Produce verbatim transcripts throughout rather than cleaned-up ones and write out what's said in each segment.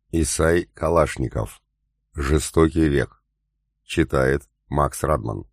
Исай Калашников. Жестокий век. Читает Макс Радман.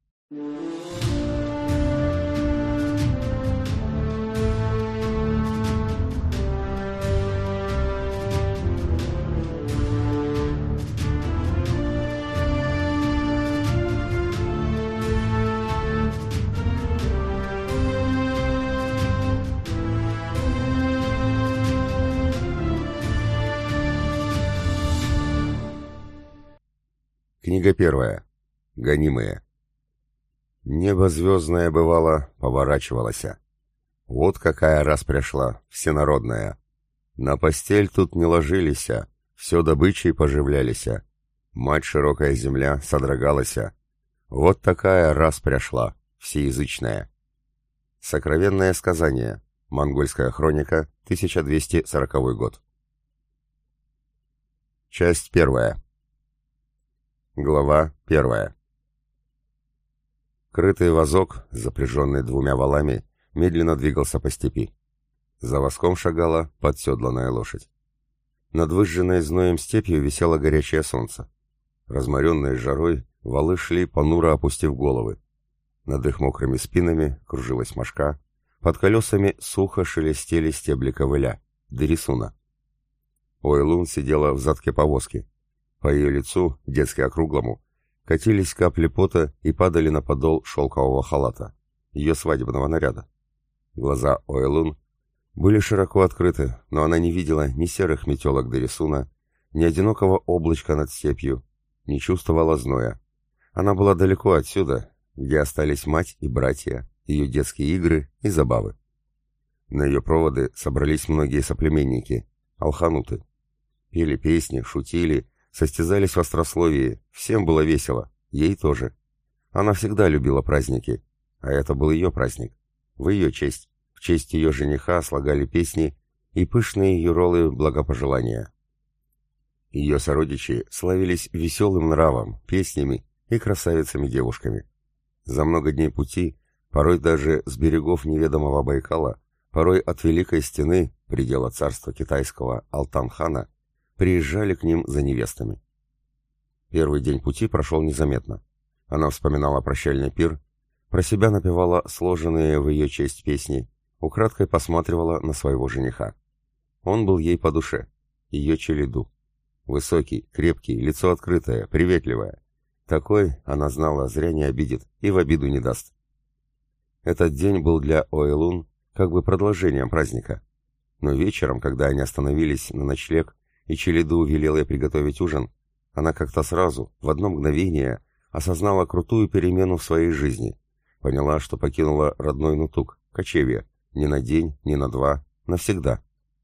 Книга первая. Гонимые. Небо звездное, бывало, поворачивалося. Вот какая раз пришла, всенародная. На постель тут не ложилися, все добычей поживлялися. Мать широкая земля содрогалася. Вот такая раз пришла, всеязычная. Сокровенное сказание. Монгольская хроника, тысяча двести сороковой год. Часть первая. Глава первая. Крытый вазок, запряженный двумя валами, медленно двигался по степи. За воском шагала подседланная лошадь. Над выжженной зноем степью висело горячее солнце. Разморенные жарой, валы шли, понуро опустив головы. Над их мокрыми спинами кружилась мошка, под колесами сухо шелестели стебли ковыля, дерисуна. Ойлун сидела в задке повозки. По ее лицу, детски округлому, катились капли пота и падали на подол шелкового халата, ее свадебного наряда. Глаза Ойлун были широко открыты, но она не видела ни серых метелок дерисуна, ни одинокого облачка над степью, не чувствовала зноя. Она была далеко отсюда, где остались мать и братья, ее детские игры и забавы. На ее проводы собрались многие соплеменники, алхануты. Пели песни, шутили, состязались в острословии, всем было весело, ей тоже. Она всегда любила праздники, а это был ее праздник. В ее честь, в честь ее жениха слагали песни и пышные юролы благопожелания. Ее сородичи славились веселым нравом, песнями и красавицами-девушками. За много дней пути, порой даже с берегов неведомого Байкала, порой от Великой Стены, предела царства китайского Алтан-хана, приезжали к ним за невестами. Первый день пути прошел незаметно. Она вспоминала прощальный пир, про себя напевала сложенные в ее честь песни, украдкой посматривала на своего жениха. Он был ей по душе, ее челяду. Высокий, крепкий, лицо открытое, приветливое. Такой, она знала, зря не обидит и в обиду не даст. Этот день был для Ойлун как бы продолжением праздника. Но вечером, когда они остановились на ночлег, и челяду велел ей приготовить ужин, она как-то сразу, в одно мгновение, осознала крутую перемену в своей жизни, поняла, что покинула родной Нутук, кочевье, не на день, не на два, навсегда.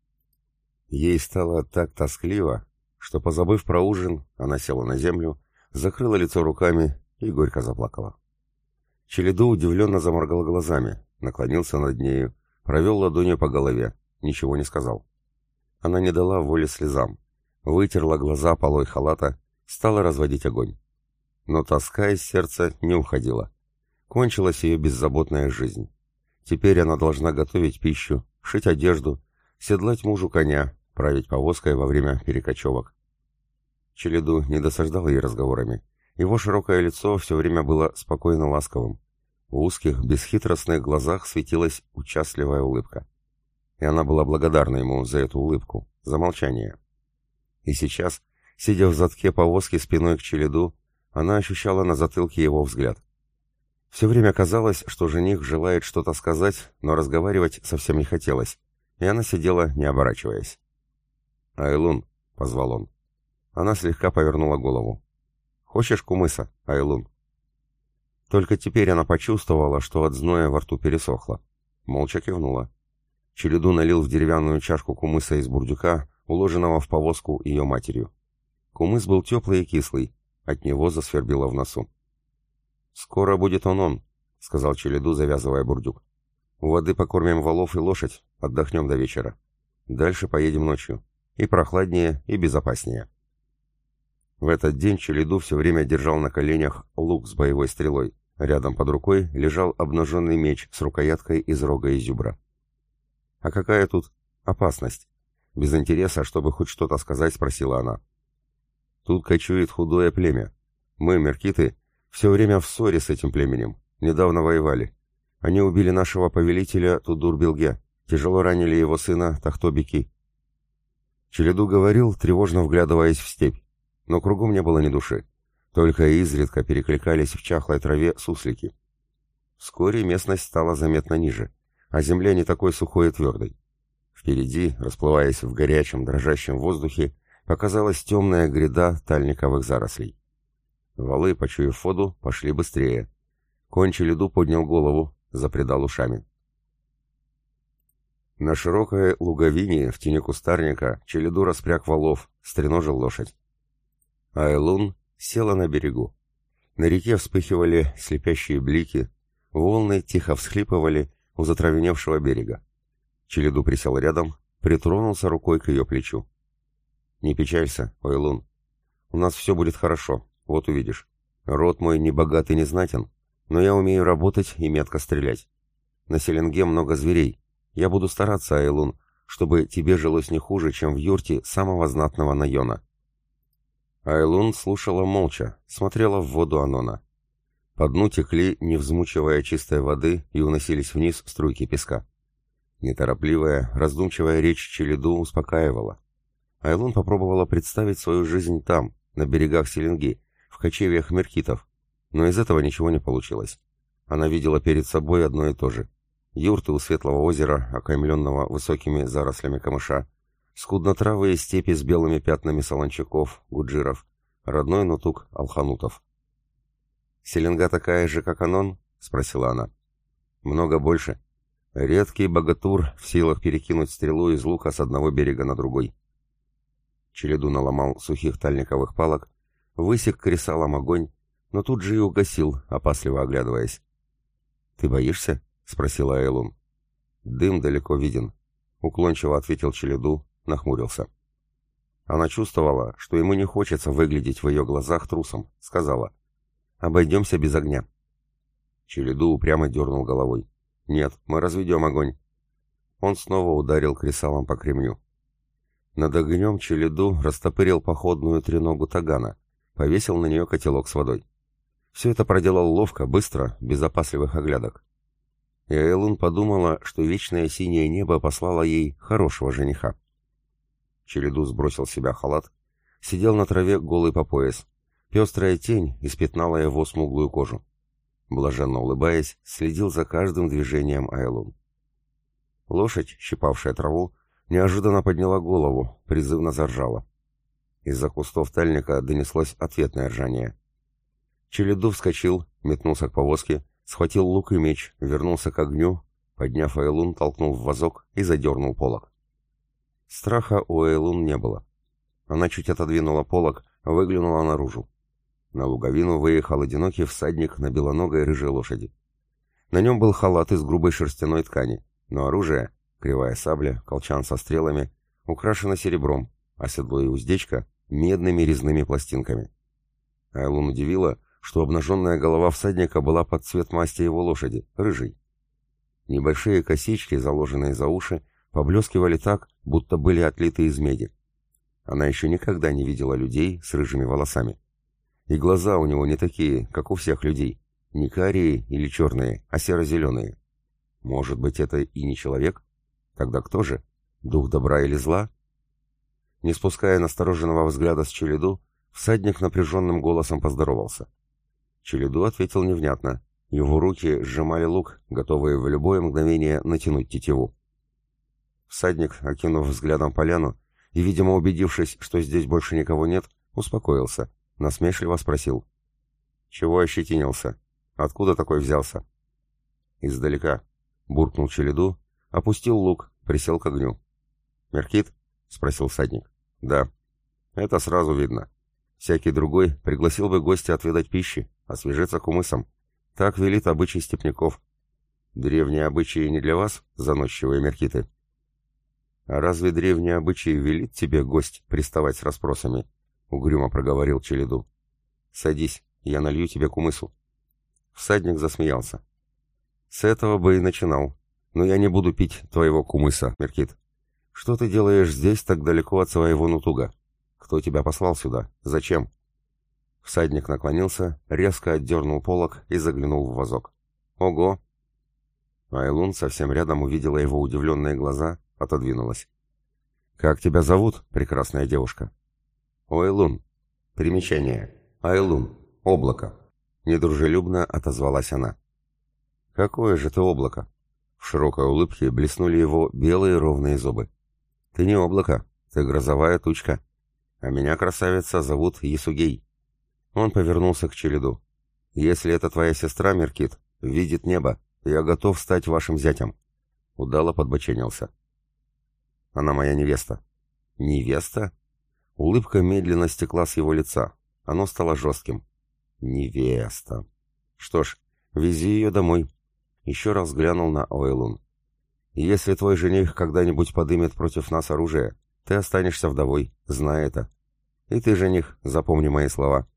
Ей стало так тоскливо, что, позабыв про ужин, она села на землю, закрыла лицо руками и горько заплакала. Челяду удивленно заморгал глазами, наклонился над нею, провел ладонью по голове, ничего не сказал. Она не дала воли слезам, вытерла глаза полой халата, стала разводить огонь. Но тоска из сердца не уходила. Кончилась ее беззаботная жизнь. Теперь она должна готовить пищу, шить одежду, седлать мужу коня, править повозкой во время перекочевок. Челяду не досаждал ей разговорами. Его широкое лицо все время было спокойно ласковым. В узких, бесхитростных глазах светилась участливая улыбка. И она была благодарна ему за эту улыбку, за молчание. И сейчас, сидя в задке повозки спиной к челяду, она ощущала на затылке его взгляд. Все время казалось, что жених желает что-то сказать, но разговаривать совсем не хотелось, и она сидела, не оборачиваясь. «Айлун», — позвал он. Она слегка повернула голову. «Хочешь кумыса, Айлун?» Только теперь она почувствовала, что от зноя во рту пересохло. Молча кивнула. Челяду налил в деревянную чашку кумыса из бурдюка, уложенного в повозку ее матерью. Кумыс был теплый и кислый, от него засвербило в носу. «Скоро будет он-он», — сказал Челяду, завязывая бурдюк. «У воды покормим валов и лошадь, отдохнем до вечера. Дальше поедем ночью. И прохладнее, и безопаснее». В этот день Челяду все время держал на коленях лук с боевой стрелой. Рядом под рукой лежал обнаженный меч с рукояткой из рога изюбра. А какая тут опасность? Без интереса, чтобы хоть что-то сказать, спросила она. Тут кочует худое племя. Мы, меркиты, все время в ссоре с этим племенем. Недавно воевали. Они убили нашего повелителя Тудур-Билге, тяжело ранили его сына Тахто-Беки. Челеду говорил, тревожно вглядываясь в степь, но кругом не было ни души. Только изредка перекликались в чахлой траве суслики. Вскоре местность стала заметно ниже, а земля не такой сухой и твердой. Впереди, расплываясь в горячем, дрожащем воздухе, показалась темная гряда тальниковых зарослей. Валы, почуяв воду, пошли быстрее. Конь Челеду поднял голову, запредал ушами. На широкой луговине в тени кустарника Челеду распряг валов, стреножил лошадь. Айлун села на берегу. На реке вспыхивали слепящие блики, волны тихо всхлипывали у затравеневшего берега. Челеду присел рядом, притронулся рукой к ее плечу. «Не печалься, Айлун. У нас все будет хорошо, вот увидишь. Род мой не богат и не знатен, но я умею работать и метко стрелять. На Селенге много зверей. Я буду стараться, Айлун, чтобы тебе жилось не хуже, чем в юрте самого знатного Найона». Айлун слушала молча, смотрела в воду Анона. По дну текли, не взмучивая чистой воды, и уносились вниз струйки песка. Неторопливая, раздумчивая речь Челеду успокаивала. Айлун попробовала представить свою жизнь там, на берегах Селенги, в кочевьях меркитов, но из этого ничего не получилось. Она видела перед собой одно и то же. Юрты у светлого озера, окаймленного высокими зарослями камыша, скуднотравые степи с белыми пятнами солончаков, гуджиров, родной нутук алханутов. «Селенга такая же, как Анон?» — спросила она. «Много больше. Редкий богатур в силах перекинуть стрелу из лука с одного берега на другой». Челеду наломал сухих тальниковых палок, высек кресалом огонь, но тут же и угасил, опасливо оглядываясь. «Ты боишься?» — спросила Айлун. «Дым далеко виден», — уклончиво ответил Челеду, нахмурился. Она чувствовала, что ему не хочется выглядеть в ее глазах трусом, сказала: «Обойдемся без огня». Челеду упрямо дернул головой. «Нет, мы разведем огонь». Он снова ударил кресалом по кремню. Над огнем Челеду растопырил походную треногу тагана, повесил на нее котелок с водой. Все это проделал ловко, быстро, без опасливых оглядок. И Айлун подумала, что вечное синее небо послало ей хорошего жениха. Челеду сбросил с себя халат, сидел на траве голый по пояс. Пестрая тень испятнала его смуглую кожу. Блаженно улыбаясь, следил за каждым движением Айлун. Лошадь, щипавшая траву, неожиданно подняла голову, призывно заржала. Из-за кустов тальника донеслось ответное ржание. Челеду вскочил, метнулся к повозке, схватил лук и меч, вернулся к огню, подняв Айлун, толкнул в вазок и задернул полог. Страха у Айлун не было. Она чуть отодвинула полог, выглянула наружу. На луговину выехал одинокий всадник на белоногой рыжей лошади. На нем был халат из грубой шерстяной ткани, но оружие, кривая сабля, колчан со стрелами, украшено серебром, а седло и уздечка — медными резными пластинками. Айлун удивила, что обнаженная голова всадника была под цвет масти его лошади, рыжей. Небольшие косички, заложенные за уши, поблескивали так, будто были отлиты из меди. Она еще никогда не видела людей с рыжими волосами. И глаза у него не такие, как у всех людей, не карие или черные, а серо-зеленые. Может быть, это и не человек? Тогда кто же? Дух добра или зла? Не спуская настороженного взгляда с Челеду, всадник напряженным голосом поздоровался. Челеду ответил невнятно. Его руки сжимали лук, готовые в любое мгновение натянуть тетиву. Всадник, окинув взглядом поляну и, видимо, убедившись, что здесь больше никого нет, успокоился, насмешливо спросил: «Чего ощетинился? Откуда такой взялся?» «Издалека», — буркнул Челеду, опустил лук, присел к огню. «Меркит?» — спросил всадник. «Да. Это сразу видно. Всякий другой пригласил бы гостя отведать пищи, освежиться кумысом. Так велит обычай степняков. Древние обычаи не для вас, заносчивые меркиты?» «А разве древний обычай велит тебе, гость, приставать с расспросами?» — угрюмо проговорил Челеду. «Садись, я налью тебе кумысу». Всадник засмеялся. «С этого бы и начинал. Но я не буду пить твоего кумыса, Меркит. Что ты делаешь здесь так далеко от своего Нутуга? Кто тебя послал сюда? Зачем?» Всадник наклонился, резко отдернул полог и заглянул в вазок. «Ого!» Айлун совсем рядом увидела его удивленные глаза, отодвинулась. «Как тебя зовут, прекрасная девушка?» «Айлун. Примечание. Айлун. Облако». Недружелюбно отозвалась она. «Какое же ты облако?» В широкой улыбке блеснули его белые ровные зубы. «Ты не облако, ты грозовая тучка. А меня, красавица, зовут Ясугей». Он повернулся к Челяду. «Если это твоя сестра, Меркит, видит небо, я готов стать вашим зятем». Удало подбоченился. «Она моя невеста». «Невеста?» Улыбка медленно стекла с его лица. Оно стало жестким. «Невеста». «Что ж, вези ее домой». Еще раз глянул на Ойлун. «Если твой жених когда-нибудь подымет против нас оружие, ты останешься вдовой, знай это. И ты, жених, запомни мои слова».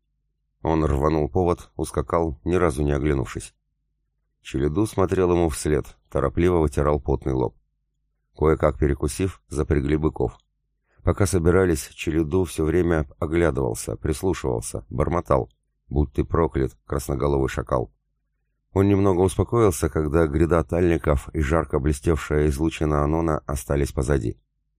Он рванул повод, ускакал, ни разу не оглянувшись. Челяду смотрел ему вслед, торопливо вытирал потный лоб. Кое-как перекусив, запрягли быков. Пока собирались, Челяду все время оглядывался, прислушивался, бормотал. «Будь ты проклят, красноголовый шакал!» Он немного успокоился, когда гряда тальников и жарко блестевшая излучина Анона остались позади.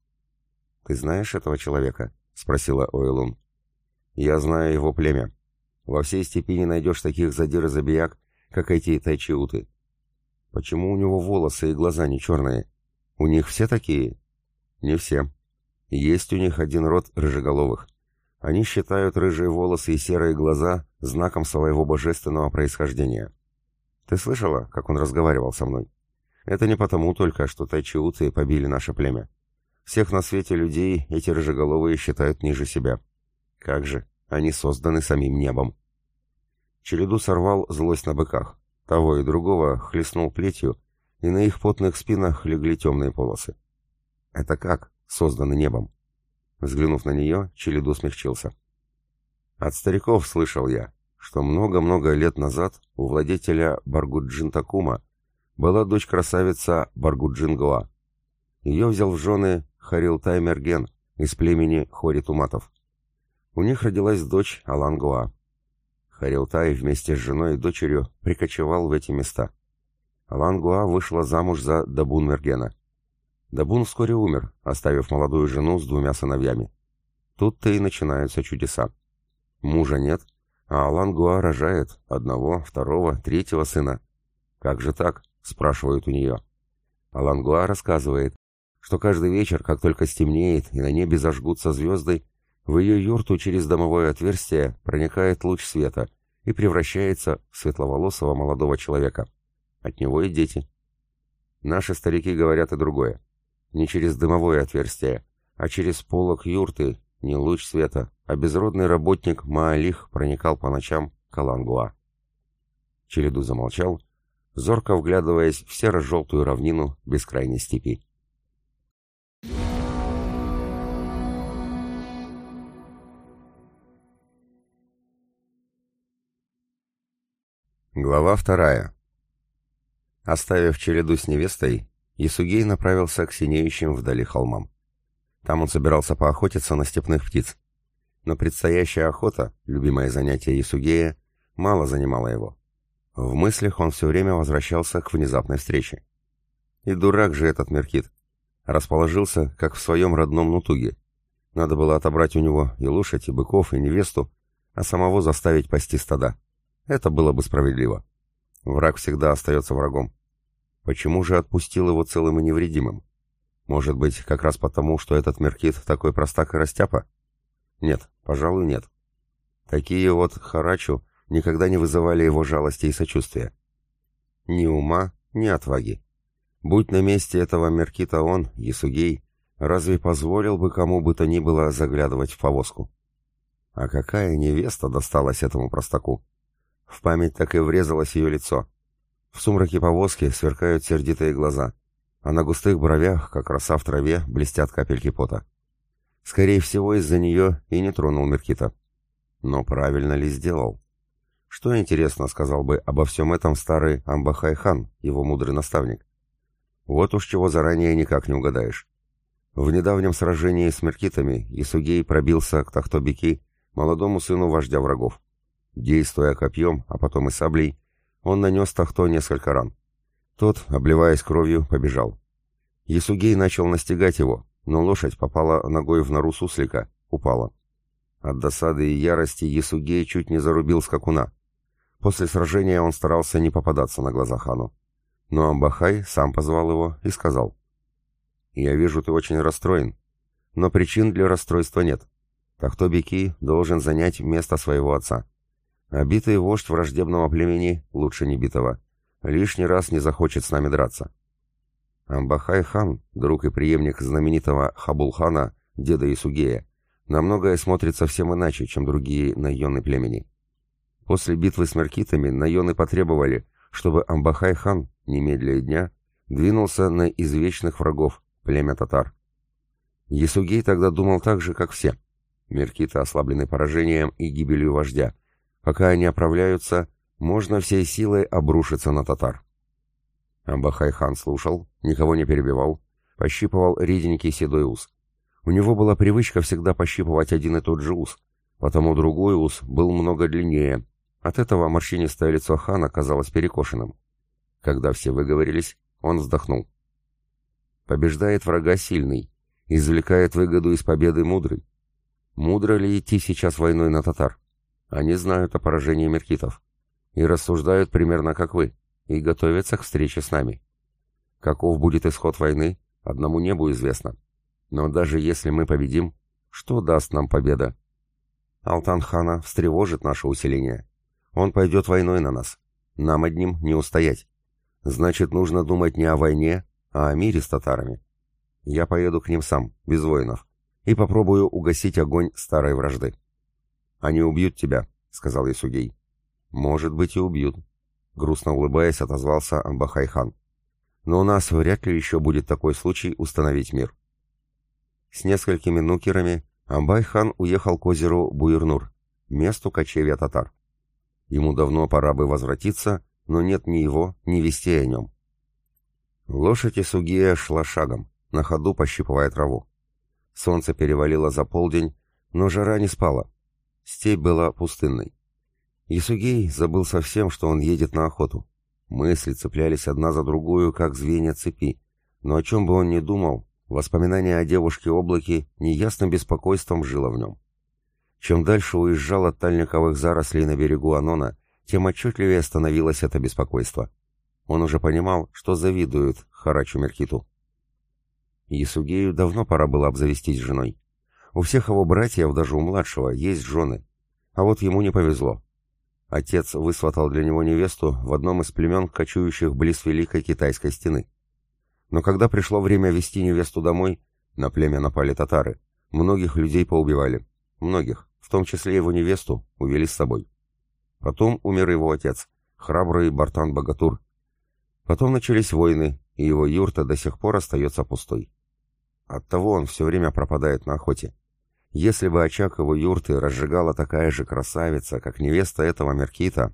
«Ты знаешь этого человека?» — спросила Ойлун. «Я знаю его племя. Во всей степи не найдешь таких задир и забияк, как эти тайчиуты. Почему у него волосы и глаза не черные? У них все такие?» «Не все. Есть у них один род рыжеголовых. Они считают рыжие волосы и серые глаза знаком своего божественного происхождения. Ты слышала, как он разговаривал со мной? Это не потому только, что тайчиуты побили наше племя. Всех на свете людей эти рыжеголовые считают ниже себя. Как же, они созданы самим небом». Челяду сорвал злость на быках. Того и другого хлестнул плетью, и на их потных спинах легли темные полосы. «Это как? Созданы небом?» Взглянув на нее, Челяду смягчился. «От стариков слышал я, что много-много лет назад у владетеля Баргуджин-Такума была дочь-красавица Баргуджин-Гоа. Ее взял в жены Харилтай-Мерген из племени Хоритуматов. У них родилась дочь Алан-Гоа. Харилтай вместе с женой и дочерью прикочевал в эти места. Алан-Гоа вышла замуж за Дабун-Мергена. Дабун вскоре умер, оставив молодую жену с двумя сыновьями. Тут-то и начинаются чудеса. Мужа нет, а Алан-Гоа рожает одного, второго, третьего сына. «Как же так?» — спрашивают у нее. Алан-Гоа рассказывает, что каждый вечер, как только стемнеет и на небе зажгутся звезды, в ее юрту через домовое отверстие проникает луч света и превращается в светловолосого молодого человека. От него и дети. Наши старики говорят и другое. Не через дымовое отверстие, а через полог юрты, не луч света, а безродный работник Маалих проникал по ночам к Алан-Гоа. Челяду замолчал, зорко вглядываясь в серо-желтую равнину бескрайней степи. Глава вторая. Оставив Челяду с невестой, Ясугей направился к синеющим вдали холмам. Там он собирался поохотиться на степных птиц. Но предстоящая охота, любимое занятие Ясугея, мало занимала его. В мыслях он все время возвращался к внезапной встрече. И дурак же этот Меркит. Расположился, как в своем родном Нутуге. Надо было отобрать у него и лошадь, и быков, и невесту, а самого заставить пасти стада. Это было бы справедливо. Враг всегда остается врагом. Почему же отпустил его целым и невредимым? Может быть, как раз потому, что этот Меркит такой простак и растяпа? Нет, пожалуй, нет. Такие вот харачу никогда не вызывали его жалости и сочувствия. Ни ума, ни отваги. Будь на месте этого Меркита он, Ясугей, разве позволил бы кому бы то ни было заглядывать в повозку? А какая невеста досталась этому простаку? В память так и врезалось ее лицо. В сумраке повозки сверкают сердитые глаза, а на густых бровях, как роса в траве, блестят капельки пота. Скорее всего, из-за нее и не тронул Меркита. Но правильно ли сделал? Что, интересно, сказал бы обо всем этом старый Амбахай-хан, его мудрый наставник? Вот уж чего заранее никак не угадаешь. В недавнем сражении с меркитами Ясугей пробился к Тахтобеки, молодому сыну вождя врагов. Действуя копьем, а потом и саблей, он нанес Тахто несколько ран. Тот, обливаясь кровью, побежал. Ясугей начал настигать его, но лошадь попала ногой в нору суслика, упала. От досады и ярости Ясугей чуть не зарубил скакуна. После сражения он старался не попадаться на глаза хану. Но Амбахай сам позвал его и сказал: «Я вижу, ты очень расстроен, но причин для расстройства нет. Тахтобеки должен занять место своего отца. А битый вождь враждебного племени лучше не битого. Лишний раз не захочет с нами драться». Амбахай хан, друг и преемник знаменитого Хабулхана, деда Ясугея, на многое смотрит совсем иначе, чем другие найоны племени. После битвы с меркитами найоны потребовали, чтобы Амбахай хан, немедля дня, двинулся на извечных врагов, племя татар. Ясугей тогда думал так же, как все. Меркиты ослаблены поражением и гибелью вождя. Пока они оправляются, можно всей силой обрушиться на татар. Амбахай хан слушал, никого не перебивал, пощипывал реденький седой ус. У него была привычка всегда пощипывать один и тот же ус, потому другой ус был много длиннее. От этого морщинистое лицо хана казалось перекошенным. Когда все выговорились, он вздохнул. «Побеждает врага сильный, извлекает выгоду из победы мудрый. Мудро ли идти сейчас войной на татар? Они знают о поражении меркитов и рассуждают примерно как вы, и готовятся к встрече с нами. Каков будет исход войны, одному небу известно. Но даже если мы победим, что даст нам победа? Алтан-хана встревожит наше усиление. Он пойдет войной на нас. Нам одним не устоять. Значит, нужно думать не о войне, а о мире с татарами. Я поеду к ним сам, без воинов, и попробую угасить огонь старой вражды». «Они убьют тебя», — сказал Ясугей. «Может быть, и убьют», — грустно улыбаясь, отозвался Амбахай хан. «Но у нас вряд ли еще будет такой случай установить мир». С несколькими нукерами Амбай хан уехал к озеру Буирнур, месту кочевья татар. Ему давно пора бы возвратиться, но нет ни его, ни вестей о нем. Лошадь Ясугея шла шагом, на ходу пощипывая траву. Солнце перевалило за полдень, но жара не спала. Степь была пустынной. Ясугей забыл совсем, что он едет на охоту. Мысли цеплялись одна за другую, как звенья цепи. Но о чем бы он ни думал, воспоминание о девушке-облаке неясным беспокойством жило в нем. Чем дальше уезжал от тальниковых зарослей на берегу Анона, тем отчетливее становилось это беспокойство. Он уже понимал, что завидует Харачу Меркиту. Ясугею давно пора было обзавестись женой. У всех его братьев, даже у младшего, есть жены. А вот ему не повезло. Отец высватал для него невесту в одном из племен, кочующих близ Великой Китайской стены. Но когда пришло время вести невесту домой, на племя напали татары. Многих людей поубивали. Многих, в том числе его невесту, увели с собой. Потом умер его отец, храбрый Бартан-Богатур. Потом начались войны, и его юрта до сих пор остается пустой. Оттого он все время пропадает на охоте. Если бы очаг его юрты разжигала такая же красавица, как невеста этого Меркита...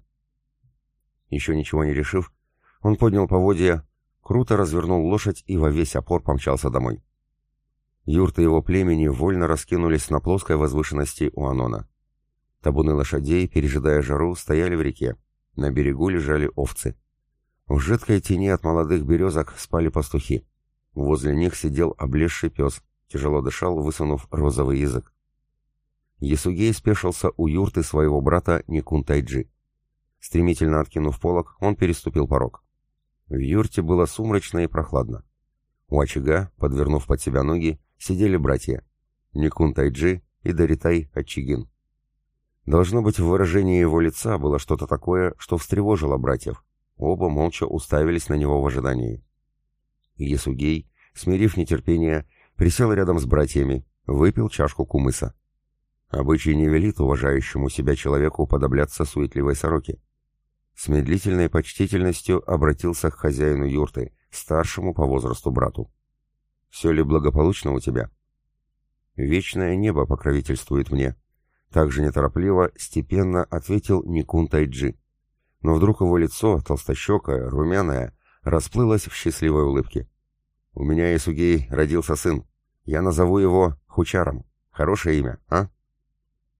Еще ничего не решив, он поднял поводья, круто развернул лошадь и во весь опор помчался домой. Юрты его племени вольно раскинулись на плоской возвышенности у Анона. Табуны лошадей, пережидая жару, стояли в реке. На берегу лежали овцы. В жидкой тени от молодых березок спали пастухи. Возле них сидел облезший пес, тяжело дышал, высунув розовый язык. Ясугей спешился у юрты своего брата Никун-Тайджи. Стремительно откинув полог, он переступил порог. В юрте было сумрачно и прохладно. У очага, подвернув под себя ноги, сидели братья Никун-Тайджи и Даритай-Ачигин. Должно быть, в выражении его лица было что-то такое, что встревожило братьев. Оба молча уставились на него в ожидании. Ясугей, смирив нетерпение, присел рядом с братьями, выпил чашку кумыса. Обычай не велит уважающему себя человеку уподобляться суетливой сороке. С медлительной почтительностью обратился к хозяину юрты, старшему по возрасту брату. «Все ли благополучно у тебя?» «Вечное небо покровительствует мне», — также неторопливо, степенно ответил Никун-Тайджи. Но вдруг его лицо, толстощекое, румяное, расплылось в счастливой улыбке. «У меня, Ясугей, родился сын. Я назову его Хучаром. Хорошее имя, а?»